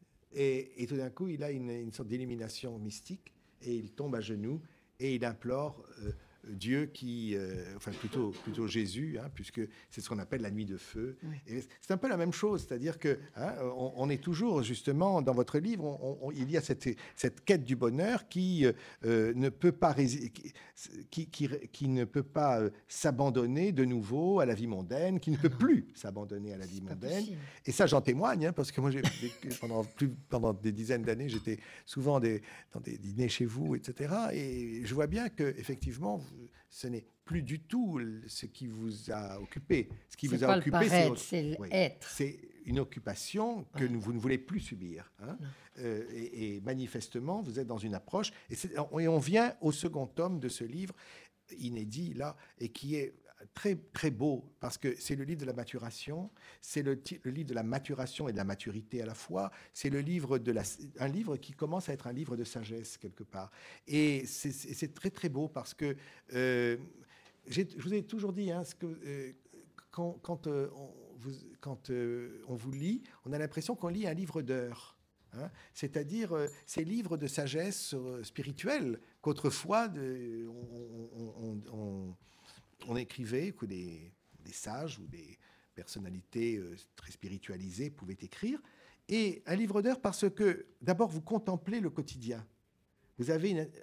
Et, et tout d'un coup, il a une, une sorte d'illumination mystique et il tombe à genoux et il implore euh, Dieu qui, euh, enfin plutôt, plutôt Jésus, hein, puisque c'est ce qu'on appelle la nuit de feu. Oui. Et c'est un peu la même chose, c'est-à-dire que hein, on, on est toujours justement dans votre livre, on, on, il y a cette, cette quête du bonheur qui euh, ne peut pas rési- qui, qui, qui ne peut pas euh, s'abandonner de nouveau à la vie mondaine, qui ne peut plus s'abandonner à la vie mondaine. Et ça, j'en témoigne, hein, parce que moi, j'ai, pendant, plus, pendant des dizaines d'années, j'étais souvent des, dans des dîners chez vous, et cetera. Et je vois bien que effectivement, ce n'est plus du tout ce qui vous a occupé. Ce qui c'est vous a pas occupé, le paraître, c'est, c'est oui, l'être. C'est une occupation que ouais. vous ne voulez plus subir. Hein. Euh, et, et manifestement, vous êtes dans une approche. Et, c'est, et on vient au second tome de ce livre inédit là, et qui est très très beau parce que c'est le livre de la maturation, c'est le, le livre de la maturation et de la maturité à la fois. C'est le livre de la, un livre qui commence à être un livre de sagesse quelque part. Et c'est, c'est, c'est très très beau parce que euh, j'ai, je vous ai toujours dit hein, ce que euh, quand, quand, euh, on, vous, quand euh, on vous lit, on a l'impression qu'on lit un livre d'heures. Hein, c'est-à-dire euh, ces livres de sagesse euh, spirituelle qu'autrefois de, on, on, on, on, on écrivait, que des, des sages ou des personnalités euh, très spiritualisées pouvaient écrire. Et un livre d'heures parce que, d'abord, vous contemplez le quotidien. Vous avez une,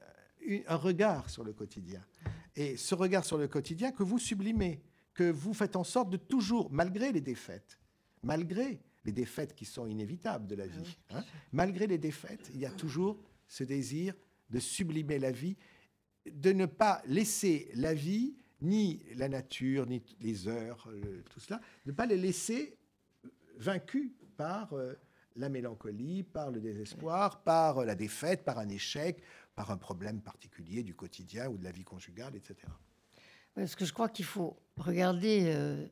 une, un regard sur le quotidien. Et ce regard sur le quotidien que vous sublimez, que vous faites en sorte de toujours, malgré les défaites, malgré les défaites qui sont inévitables de la vie, hein, malgré les défaites, il y a toujours ce désir de sublimer la vie, de ne pas laisser la vie, ni la nature, ni les heures, euh, tout cela, de ne pas les laisser vaincus par euh, la mélancolie, par le désespoir, par euh, la défaite, par un échec, par un problème particulier du quotidien ou de la vie conjugale, et cetera. Parce que je crois qu'il faut regarder, euh,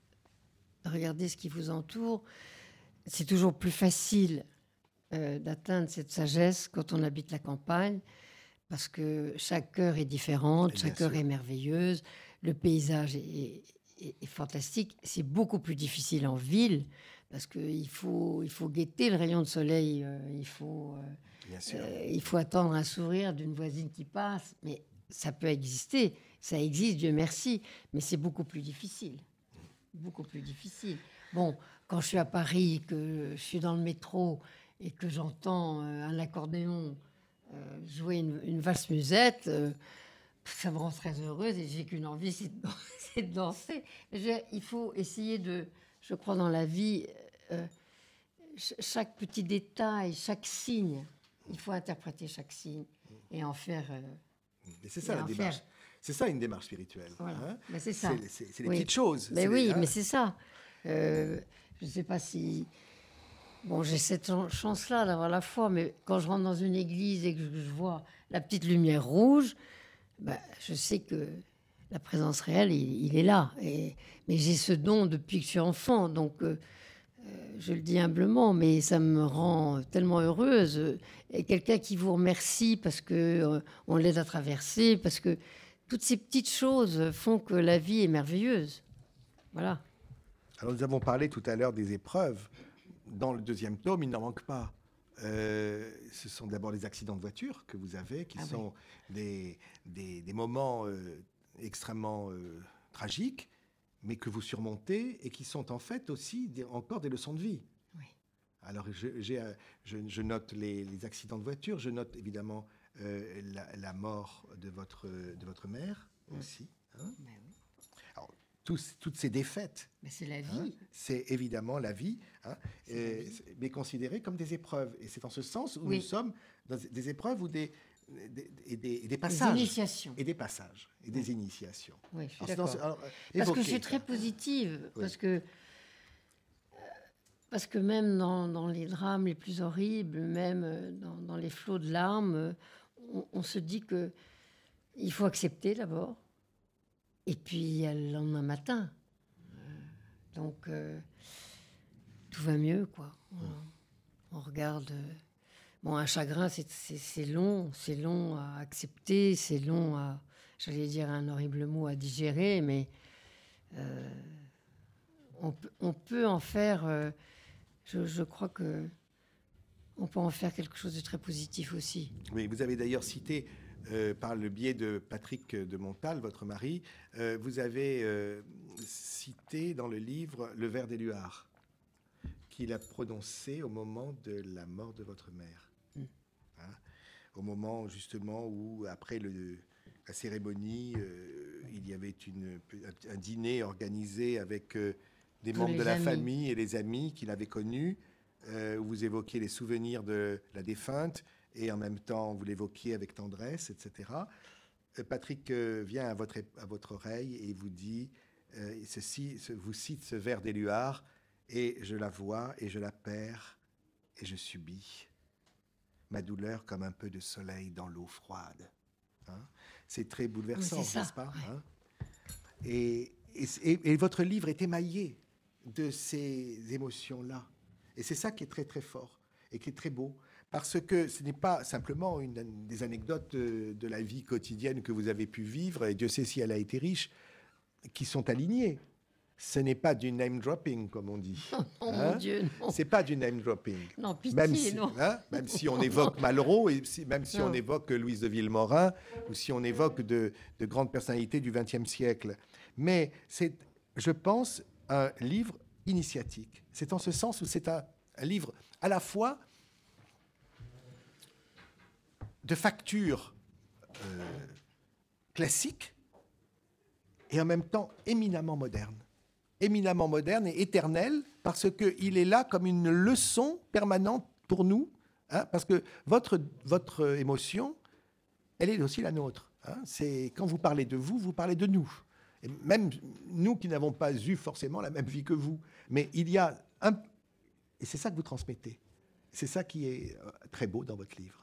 regarder ce qui vous entoure. C'est toujours plus facile euh, d'atteindre cette sagesse quand on habite la campagne, parce que chaque heure est différente, Et chaque bien heure sûr. est merveilleuse, le paysage est, est- est- est fantastique. C'est beaucoup plus difficile en ville, parce qu'il faut, il faut guetter le rayon de soleil, euh, il, faut, euh, Bien sûr. euh, il faut attendre un sourire d'une voisine qui passe, mais ça peut exister, ça existe, Dieu merci, mais c'est beaucoup plus difficile. Beaucoup plus difficile. Bon, quand je suis à Paris, que je suis dans le métro et que j'entends euh, un accordéon euh, jouer une, une valse musette, euh, ça me rend très heureuse et j'ai qu'une envie, c'est de, dan- c'est de danser. J'ai- il faut essayer de, je crois, dans la vie, euh, ch- chaque petit détail, chaque signe, il faut interpréter chaque signe et en faire. euh, Et c'est ça et la en démarche. faire. C'est ça une démarche spirituelle. Voilà. hein. Mais c'est ça. C'est, c'est- c'est les Oui. petites choses. Mais C'est oui, les- hein. mais c'est ça. Euh, je ne sais pas si. Bon, j'ai cette chan- chance-là d'avoir la foi, mais quand je rentre dans une église et que je je vois la petite lumière rouge, ben, je sais que la présence réelle, il, il est là. Et, mais j'ai ce don depuis que je suis enfant, donc euh, euh, je le dis humblement, mais ça me rend tellement heureuse. Et quelqu'un qui vous remercie parce que euh, on l'aide à traverser, parce que toutes ces petites choses font que la vie est merveilleuse. Voilà. Alors nous avons parlé tout à l'heure des épreuves. Dans le deuxième tome, il n'en manque pas. Euh, ce sont d'abord les accidents de voiture que vous avez, qui Ah oui. sont des, des, des moments euh, extrêmement euh, tragiques, mais que vous surmontez et qui sont en fait aussi des- encore des leçons de vie. Oui. Alors je, j'ai, euh, je, je note les, les accidents de voiture, je note évidemment euh, la, la mort de votre, de votre mère aussi. hein. Ben oui. Alors, tous- toutes ces défaites, Mais c'est la hein, vie. c'est évidemment la vie, hein, C'est la et- vie. mais considérées comme des épreuves. Et c'est en ce sens où Oui. nous sommes dans des épreuves ou des, des, et des, et des Les passages. initiations. Et des passages, et des initiations. Oui, je suis Alors, c'est dans d'accord. ce- alors, euh, Parce que évoquez je suis ça. très positive. Oui. Parce que, euh, parce que même dans, dans les drames les plus horribles, même euh, dans, dans les flots de larmes, euh, on, on se dit que il faut accepter d'abord. Et puis, il y a le lendemain matin. Euh, donc, euh, tout va mieux, quoi. Voilà. On regarde. euh, Bon, un chagrin, c'est- c'est c'est long. C'est long à accepter. C'est long à. J'allais dire un horrible mot à digérer, mais. euh, on, peut- on peut en faire. euh, je, je crois que. On peut en faire quelque chose de très positif aussi. Oui, vous avez d'ailleurs cité, euh, par le biais de Patrick de Montal, votre mari, euh, vous avez euh, cité dans le livre le vers d'Éluard, qu'il a prononcé au moment de la mort de votre mère. Mm. Hein, au moment justement où, après le, la cérémonie, euh, il y avait une, un, un dîner organisé avec euh, des Tous membres les de la amis. famille et les amis qu'il avait connus, euh, où vous évoquiez les souvenirs de la défunte, et en même temps vous l'évoquiez avec tendresse, et cetera. Euh, Patrick euh, vient à votre, à votre oreille et vous dit, euh, ceci, ce- vous cite ce vers d'Éluard, et je la vois et je la perds et je subis ma douleur comme un peu de soleil dans l'eau froide. Hein. C'est très bouleversant, Mais c'est ça, n'est-ce pas ouais. hein. et, et, et- et votre livre est émaillé de ces émotions-là. Et c'est ça qui est très très fort et qui est très beau. Parce que ce n'est pas simplement une, des anecdotes de, de la vie quotidienne que vous avez pu vivre, et Dieu sait si elle a été riche, qui sont alignées. Ce n'est pas du name dropping, comme on dit. Oh Hein? mon Dieu, non. C'est pas du name dropping. Non, pitié, Même si, non. hein, même si on évoque Malraux, et si- même si Non. on évoque Louise de Villemorin, ou si on évoque de, de grandes personnalités du vingtième siècle. Mais c'est, je pense, un livre initiatique. C'est en ce sens où c'est un, un livre à la fois de facture euh, classique et en même temps éminemment moderne. Éminemment moderne et éternel, parce qu'il est là comme une leçon permanente pour nous, hein, parce que votre, votre émotion, elle est aussi la nôtre. Hein. C'est, quand vous parlez de vous, vous parlez de nous. Et même nous qui n'avons pas eu forcément la même vie que vous. Mais il y a un... Et c'est ça que vous transmettez. C'est ça qui est très beau dans votre livre.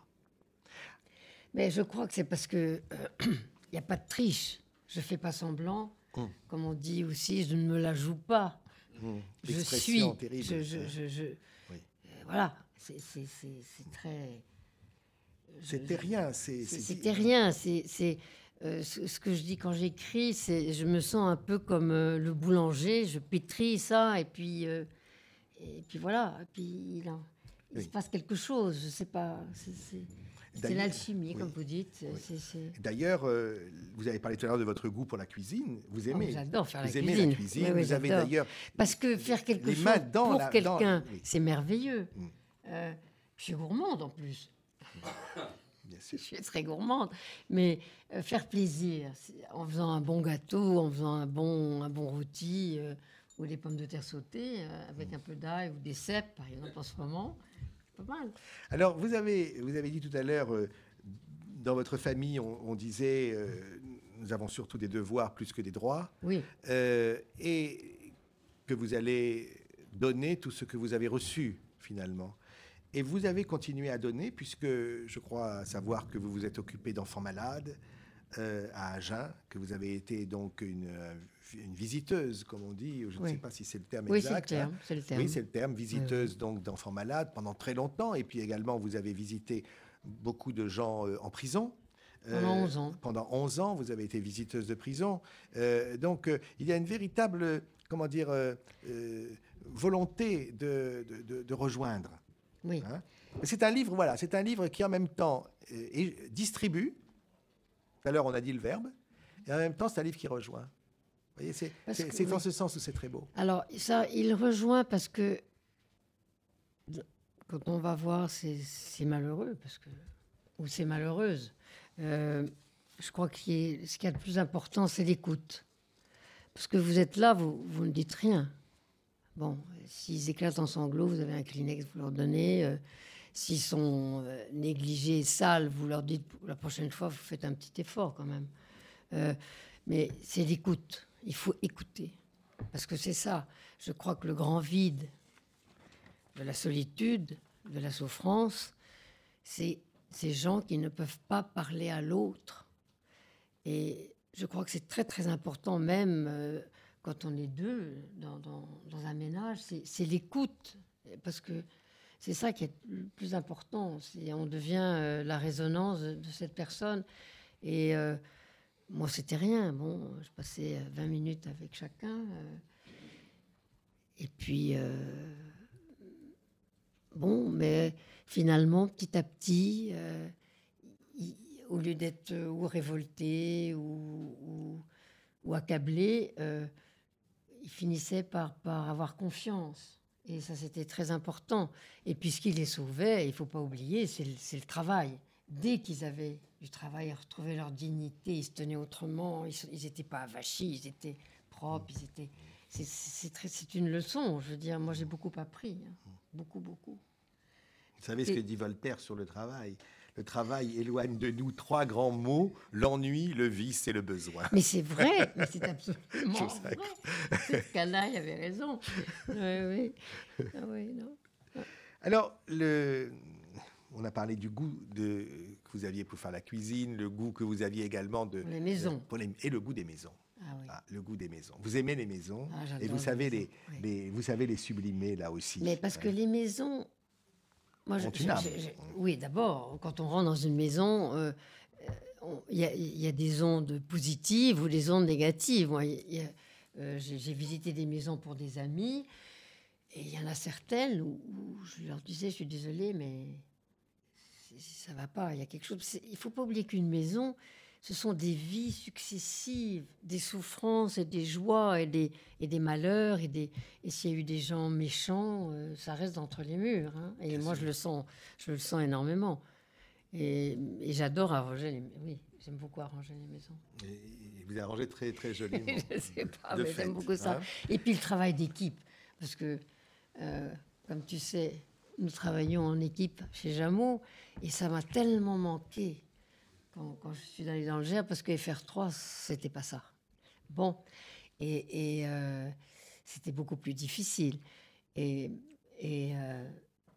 Mais je crois que c'est parce que il euh, n'y a pas de triche. Je ne fais pas semblant. Mmh. Comme on dit aussi, je ne me la joue pas. Mmh. Je suis. Terrible. Je, je, je, je... Oui. Euh, voilà. C'est, c'est, c'est, c'est très... C'était rien. C'est, c'est, c'était rien. C'est, c'est, euh, ce, ce que je dis quand j'écris, c'est je me sens un peu comme euh, le boulanger. Je pétris ça et puis, euh, et puis voilà. Et puis il, en, il oui. se passe quelque chose. Je ne sais pas. C'est, c'est... C'est l'alchimie, oui, comme vous dites. Oui. C'est, c'est... D'ailleurs, euh, vous avez parlé tout à l'heure de votre goût pour la cuisine. Vous aimez. Oh, j'adore faire vous la aimez cuisine. la cuisine. Oui, oui, vous avez d'ailleurs parce que faire quelque chose pour la, quelqu'un, dans... oui. c'est merveilleux. Mm. Euh, je suis gourmande en plus. Bien sûr. Je suis très gourmande, mais euh, faire plaisir en faisant un bon gâteau, en faisant un bon un bon rôti euh, ou des pommes de terre sautées euh, avec mm. un peu d'ail ou des cèpes, par exemple en ce moment. Pas mal. Alors, vous avez, vous avez dit tout à l'heure, euh, dans votre famille, on, on disait, euh, nous avons surtout des devoirs plus que des droits. Oui. Euh, et que vous allez donner tout ce que vous avez reçu, finalement. Et vous avez continué à donner, puisque je crois savoir que vous vous êtes occupé d'enfants malades euh, à Agen, que vous avez été donc une... une visiteuse, comme on dit, je oui. ne sais pas si c'est le terme oui, exact. C'est le terme, hein. c'est le terme. Oui, c'est le terme, visiteuse oui. donc d'enfants malades pendant très longtemps. Et puis également, vous avez visité beaucoup de gens euh, en prison. Pendant euh, onze ans. Pendant onze ans, vous avez été visiteuse de prison. Euh, donc, euh, il y a une véritable, comment dire, euh, euh, volonté de, de, de, de rejoindre. Oui. Hein. C'est un livre, voilà, c'est un livre qui en même temps euh, distribue. Tout à l'heure, on a dit le verbe. Et en même temps, c'est un livre qui rejoint. Vous voyez, c'est, c'est, que, c'est dans oui. ce sens où c'est très beau. Alors, ça, il rejoint parce que quand on va voir, c'est, c'est malheureux, parce que, ou c'est malheureuse. Euh, je crois que ce qu'il y a de plus important, c'est l'écoute. Parce que vous êtes là, vous, vous ne dites rien. Bon, s'ils éclatent en sanglots, vous avez un Kleenex, vous leur donnez. Euh, s'ils sont euh, négligés, sales, vous leur dites, la prochaine fois, vous faites un petit effort quand même. Euh, mais c'est l'écoute. Il faut écouter. Parce que c'est ça. Je crois que le grand vide de la solitude, de la souffrance, c'est ces gens qui ne peuvent pas parler à l'autre. Et je crois que c'est très, très important, même euh, quand on est deux dans, dans, dans un ménage, c'est, c'est l'écoute. Parce que c'est ça qui est le plus important. C'est, on devient euh, la résonance de, de cette personne. Et... Euh, moi, c'était rien. Bon, je passais vingt minutes avec chacun. Euh, et puis, euh, bon, mais finalement, petit à petit, euh, il, au lieu d'être euh, ou révolté ou, ou, ou accablé, euh, il finissait par, par avoir confiance. Et ça, c'était très important. Et puis, ce qui les sauvait, il ne faut pas oublier, c'est le, c'est le travail. Dès qu'ils avaient du travail, ils retrouvaient leur dignité, ils se tenaient autrement, ils n'étaient pas avachis, ils étaient propres, ils étaient... C'est, c'est, très, c'est une leçon, je veux dire, moi j'ai beaucoup appris, hein. beaucoup, beaucoup. Vous savez ce que dit Voltaire sur le travail ? Le travail éloigne de nous trois grands mots, l'ennui, le vice et le besoin. Mais c'est vrai, mais c'est absolument vrai. Ce canaille avait raison. Oui, oui. Ah, oui, non. Alors, le... on a parlé du goût de... que vous aviez pour faire la cuisine, le goût que vous aviez également de... Pour les maisons. Pour les... Et le goût des maisons. Ah, oui. Ah, le goût des maisons. Vous aimez les maisons, ah, et vous savez les, oui. les, vous savez les sublimer là aussi. Mais parce que les maisons... Moi, je, je, je, je, oui, d'abord, quand on rentre dans une maison, il euh, y, y a des ondes positives ou des ondes négatives. Moi, y a, euh, j'ai, j'ai visité des maisons pour des amis, et il y en a certaines où, où je leur disais, je suis désolée, mais ça ne va pas, il y a quelque chose. C'est, il ne faut pas oublier qu'une maison, ce sont des vies successives, des souffrances et des joies et des, et des malheurs. Et, des, et s'il y a eu des gens méchants, euh, ça reste entre les murs. Hein. Et moi, je le sens, je le sens énormément. Et, et j'adore arranger les... Oui, J'aime beaucoup arranger les maisons. Et, et vous arrangez très, très joliment. Je ne sais pas, De mais fait, j'aime beaucoup ça. hein. Et puis le travail d'équipe, parce que, euh, comme tu sais, nous travaillons en équipe chez Jameau, et ça m'a tellement manqué quand, quand je suis allée dans le Gers, parce que F R trois, c'était pas ça. Bon, et, et euh, c'était beaucoup plus difficile. Et, et euh,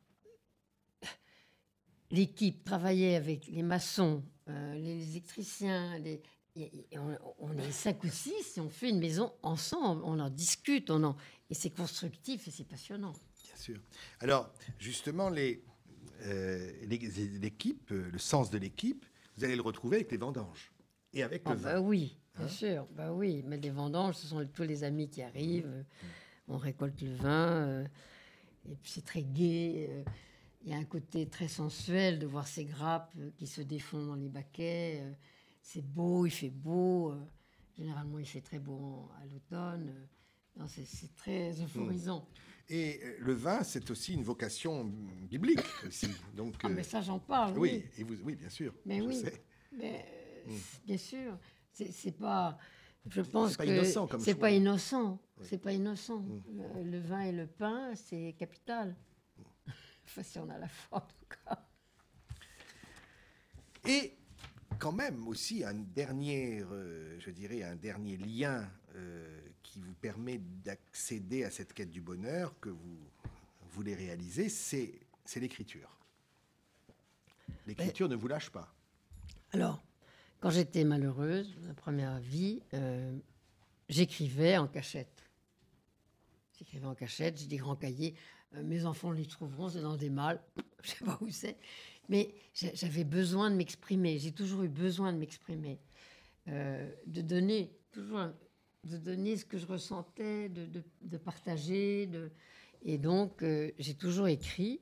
l'équipe travaillait avec les maçons, euh, les électriciens, les, et, et on, on est cinq ou six et on fait une maison ensemble, on en discute, on en, et c'est constructif et c'est passionnant. Bien sûr. Alors, justement, les, euh, les- l'équipe, euh, le sens de l'équipe, vous allez le retrouver avec les vendanges et avec Ah le vin. bah oui, bien Hein? sûr, bah oui, mais les vendanges, ce sont tous les amis qui arrivent, euh, on récolte le vin, euh, et puis c'est très gai. euh, Il y a un côté très sensuel de voir ces grappes euh, qui se défont dans les baquets. euh, C'est beau, il fait beau. euh, Généralement, il fait très beau en- à l'automne. euh, non, C'est c'est très euphorisant. Et euh, le vin, c'est aussi une vocation mm, biblique aussi. Donc, Ah, euh, mais ça, j'en parle, oui, oui. et vous, oui, bien sûr. Mais je oui. sais. Mais, euh, c'est- bien sûr, c'est c'est pas. Je pense pas que innocent comme c'est choix. pas innocent. Oui. C'est pas innocent. Mm. Le, le vin et le pain, c'est capital. Enfin, si on a la foi, en tout cas. Et quand même aussi un dernier, euh, je dirais, un dernier lien euh, qui vous permet d'accéder à cette quête du bonheur que vous voulez réaliser, c'est c'est l'écriture. L'écriture ne vous lâche pas. Alors, quand j'étais malheureuse, la première vie, euh, j'écrivais en cachette. J'écrivais en cachette, j'ai des grands cahiers. Euh, mes enfants les trouveront, c'est dans des malles. Je ne sais pas où c'est. Mais j'a- j'avais besoin de m'exprimer. J'ai toujours eu besoin de m'exprimer. Euh, de donner, toujours, de donner ce que je ressentais, de, de- de partager. De... Et donc, euh, j'ai toujours écrit.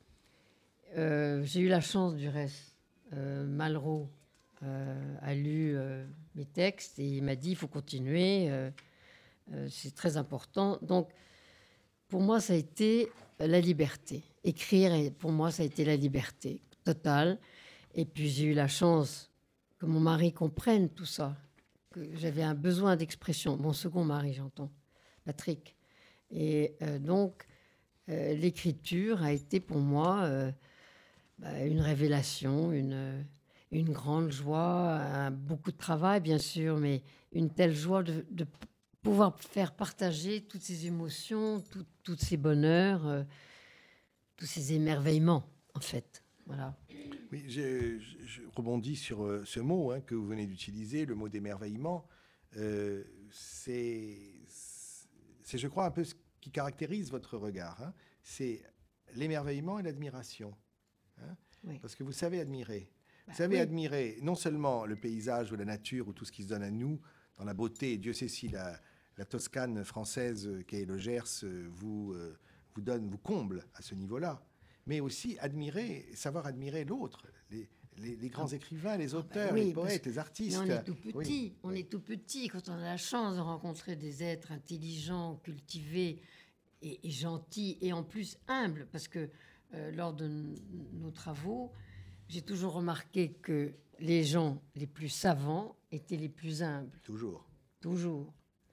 Euh, j'ai eu la chance, du reste. Euh, Malraux euh, a lu euh, mes textes et il m'a dit il faut continuer, euh, euh, c'est très important. Donc, pour moi, ça a été la liberté. Écrire, et pour moi, ça a été la liberté totale. Et puis, j'ai eu la chance que mon mari comprenne tout ça, que j'avais un besoin d'expression. Mon second mari, j'entends, Patrick. Et euh, donc, euh, l'écriture a été pour moi euh, bah, une révélation, une, une grande joie, un- beaucoup de travail, bien sûr, mais une telle joie de, de pouvoir faire partager toutes ces émotions, tout- tous ces bonheurs, euh, tous ces émerveillements, en fait. Voilà. Oui, je, je- je rebondis sur euh, ce mot hein, que vous venez d'utiliser, le mot d'émerveillement. Euh, c'est, c'est, je crois, un peu ce qui caractérise votre regard. hein. C'est l'émerveillement et l'admiration. hein. Oui. Parce que vous savez admirer. Bah Vous savez oui. admirer non seulement le paysage ou la nature ou tout ce qui se donne à nous dans la beauté. Et Dieu sait si la, la Toscane française, euh, qui est le Gers, euh, vous, euh, vous donne, vous comble à ce niveau-là. Mais aussi admirer, savoir admirer l'autre, les, les- les grands Ah. écrivains, les Ah, bah auteurs, oui, les parce poètes, que- les artistes. Mais on est tout petit, Oui, on oui. est tout petit quand on a la chance de rencontrer des êtres intelligents, cultivés et, et gentils, et en plus humbles, parce que euh, lors de n- nos travaux, j'ai toujours remarqué que les gens les plus savants étaient les plus humbles, Toujours. toujours.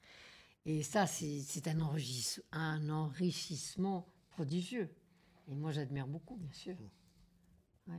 Et ça, c'est c'est un, enrichis- un enrichissement prodigieux. Et moi, j'admire beaucoup, bien sûr. Ouais.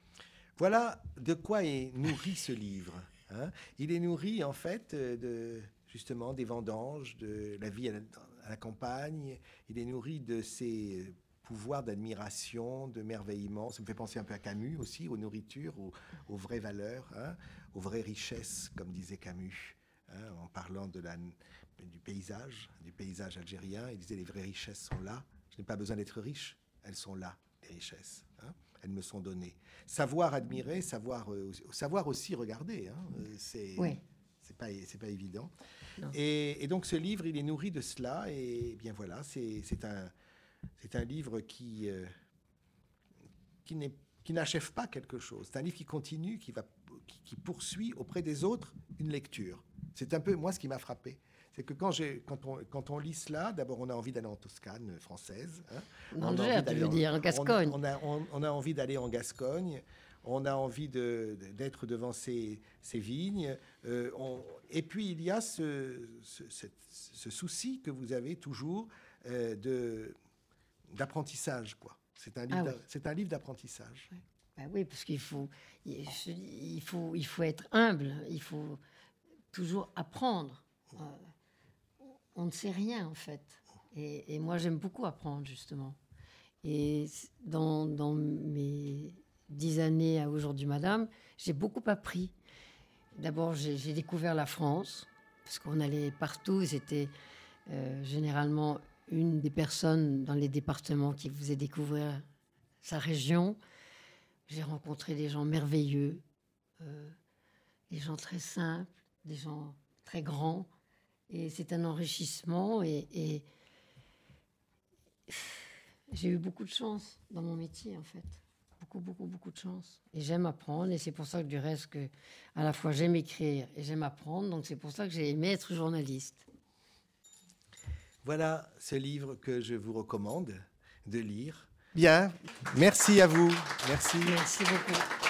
Voilà de quoi est nourri ce livre. hein. Il est nourri en fait euh, de justement des vendanges, de la vie à la, à la campagne. Il est nourri de ces pouvoirs d'admiration, de merveillement. Ça me fait penser un peu à Camus aussi, aux nourritures, aux, aux vraies valeurs, hein, aux vraies richesses, comme disait Camus, hein, en parlant de la, du paysage, du paysage algérien. Il disait les vraies richesses sont là. Je n'ai pas besoin d'être riche, elles sont là, les richesses. hein. Elles me sont données. Savoir admirer, savoir, euh, savoir aussi regarder, hein, euh, c'est Oui. c'est pas, c'est pas évident. Non. Et, et donc ce livre, il est nourri de cela. Et bien voilà, c'est c'est un, c'est un livre qui, euh, qui n'est- qui n'achève pas quelque chose. C'est un livre qui continue, qui, va, qui, qui poursuit auprès des autres une lecture. C'est un peu, moi, ce qui m'a frappé. C'est que quand, j'ai, quand, on, quand on lit cela, d'abord, on a envie d'aller en Toscane française. hein. Dans On le a Gers, envie tu d'aller veux en- dire, en Gascogne. On, on a, on- on a envie d'aller en Gascogne. on a envie de, de, d'être devant ces, ces vignes. Euh, on, et puis, il y a ce, ce, ce, ce souci que vous avez toujours euh, de, d'apprentissage, quoi. C'est un livre, ah, oui. c'est un livre d'apprentissage. Oui. Ben oui, parce qu'il faut, il faut, il faut être humble, il faut toujours apprendre. Euh, on ne sait rien, en fait. Et, et moi, j'aime beaucoup apprendre, justement. Et dans, dans mes dix années à Aujourd'hui Madame, j'ai beaucoup appris. D'abord, j'ai, j'ai découvert la France, parce qu'on allait partout, et c'était euh, généralement une des personnes dans les départements qui faisait découvrir sa région. J'ai rencontré des gens merveilleux, euh, des gens très simples, des gens très grands. Et c'est un enrichissement. Et, et j'ai eu beaucoup de chance dans mon métier, en fait. Beaucoup, beaucoup, beaucoup de chance. Et j'aime apprendre. Et c'est pour ça que, du reste, que, à la fois, j'aime écrire et j'aime apprendre. Donc, c'est pour ça que j'ai aimé être journaliste. Voilà ce livre que je vous recommande de lire. Bien, merci à vous. Merci. Merci beaucoup.